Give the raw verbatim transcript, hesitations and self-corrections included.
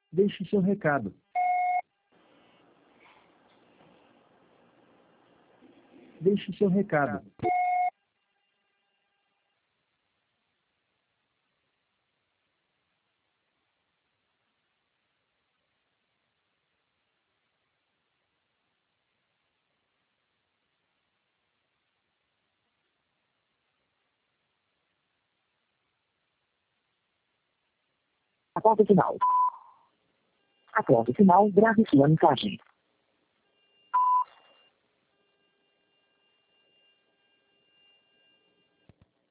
Deixe seu recado. Deixe seu recado. Após o sinal. Após o sinal, grave sua mensagem.